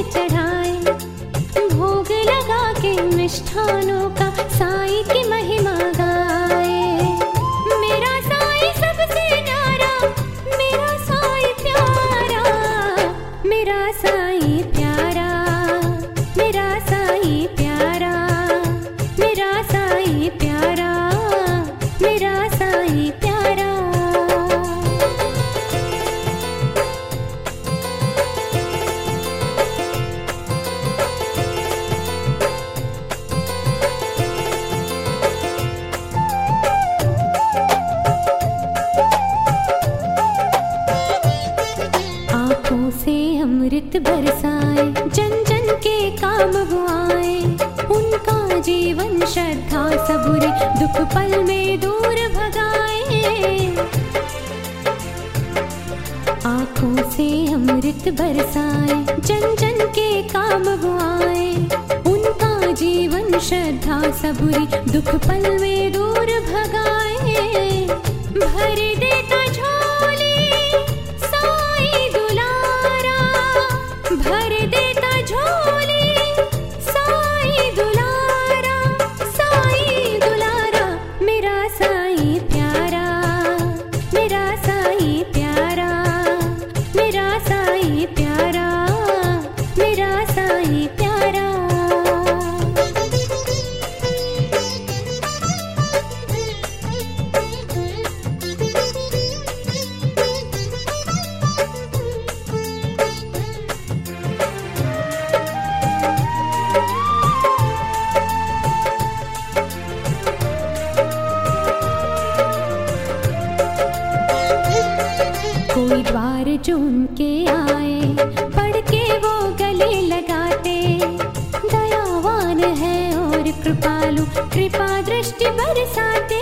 चढ़ाए, भोग लगा के मिष्ठानों का साईं की महिमा गाए। मेरा साईं सबसे न्यारा, मेरा साईं प्यारा, मेरा साईं प्यारा, मेरा साईं प्यारा, मेरा साईं प्यारा, मेरा साईं प्यारा। आँखों से अमृत बरसाए, जन जन के काम वो आए। उनका जीवन श्रद्धा सबुरे दुख पल में दूर भगाए। आँखों से अमृत बरसाए, जन जन के काम वो आए। उनका जीवन श्रद्धा सबुरी दुख पल में दूर भगाए। भर देता झोली साईं दुलारा, भर देता झोली साईं दुलारा, साईं दुलारा। मेरा साईं प्यारा, मेरा साईं प्यारा, मेरा साईं प्यारा, मेरा साईं प्यारा। कोई द्वार जो उनके आए, पढ़ के वो गले लगाते। दयावान है और कृपालु, कृपा दृष्टि बरसाते।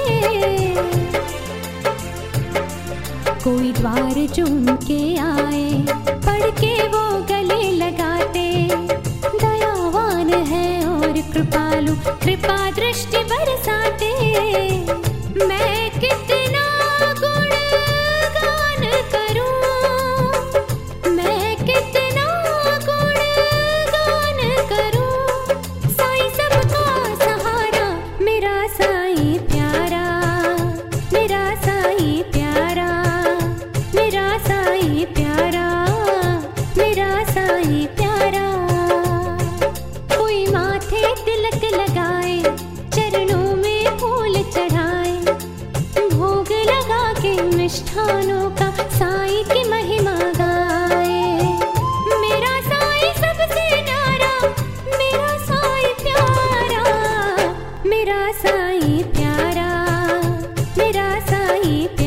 कोई द्वार जो उनके आए, पढ़ के वो गले लगाते। दयावान है और कृपालु, कृपा दृष्टि बरसाते। मैं कितना गुणगान करूं, मैं कितना गुणगान करूं। साईं सबका सहारा, मेरा साईं प्यारा, मेरा साईं प्यारा, मेरा साईं प्यारा, मेरा साईं प्यारा। कोई माथे तिलक लगाए, चरणों में फूल चढ़ाए। भोग लगा के मिष्ठानों का साईं की महिमा गाए। मेरा साईं सबसे न्यारा, मेरा साईं प्यारा, मेरा साईं प्यारा, मेरा साईं प्यारा।